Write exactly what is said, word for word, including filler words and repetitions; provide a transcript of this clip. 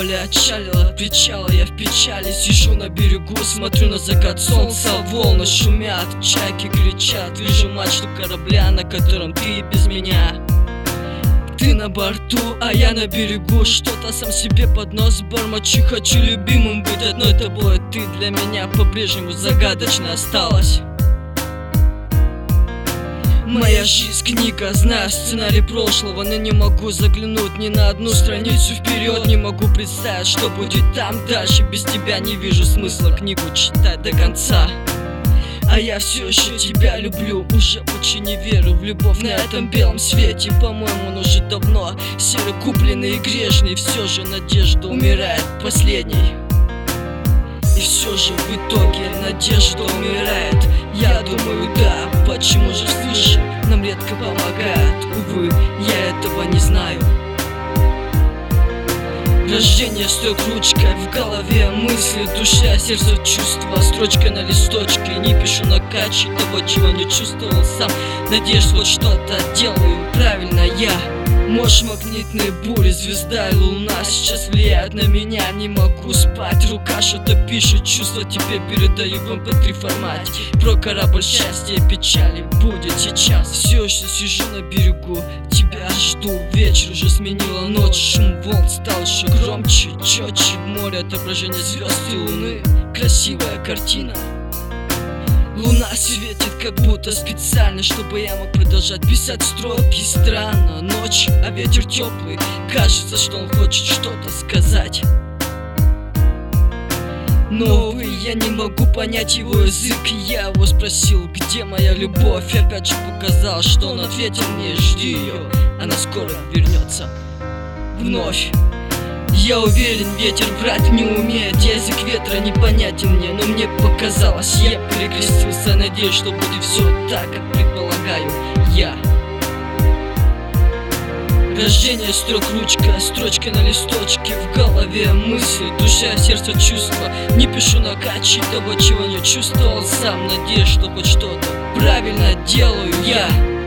корабль отчалил от причала. Я в печали сижу на берегу, смотрю на закат солнца, волны шумят, чайки кричат. Вижу мачту корабля, на котором ты и без меня. Ты на борту, а я на берегу. Что-то сам себе под нос бормочу. Хочу любимым быть одной тобой. Ты для меня по-прежнему загадочно осталась. Моя жизнь книга, знаю сценарий прошлого, но не могу заглянуть ни на одну страницу вперед. Не могу представить, что будет там дальше. Без тебя не вижу смысла книгу читать до конца. А я все еще тебя люблю, уже очень не верю в любовь на этом белом свете. По-моему, он уже давно серый, купленный и грешный. Все же надежда умирает последней. И все же в итоге надежда умирает. Я думаю, да, почему же слышишь, нам редко помогает. Увы, я этого не знаю. Рождение строк ручкой, в голове мысли, душа, сердце, чувства. Строчка на листочке, не пишу на каче того, чего не чувствовал сам. Надеюсь, хоть что-то делаю правильно я. Может, магнитные бури, звезда и луна сейчас влияют на меня. Не могу спать, рука что-то пишет, чувства тебе передаю в эм пэ три формате. Про корабль счастья и печали будет сейчас. Все еще сижу на берегу, тебя жду. Вечер уже сменила ночь, шум волн стал еще громче, четче. В море отображение звезд и луны, красивая картина. Луна светит как будто специально, чтобы я мог продолжать писать строки. Странно, ночь, а ветер теплый, кажется, что он хочет что-то сказать. Но, увы, я не могу понять его язык. Я его спросил, где моя любовь. Опять же показал, что он ответил мне: жди ее, она скоро вернется вновь. Я уверен, ветер врать не умеет, язык ветра непонятен мне, но мне показалось, я перекрестился, надеюсь, что будет все так, как предполагаю я. Рождение строк ручка, строчка на листочке, в голове мысли, душа, сердце, чувства. Не пишу на каче того, чего не чувствовал сам. Надеюсь, что хоть что-то правильно делаю я.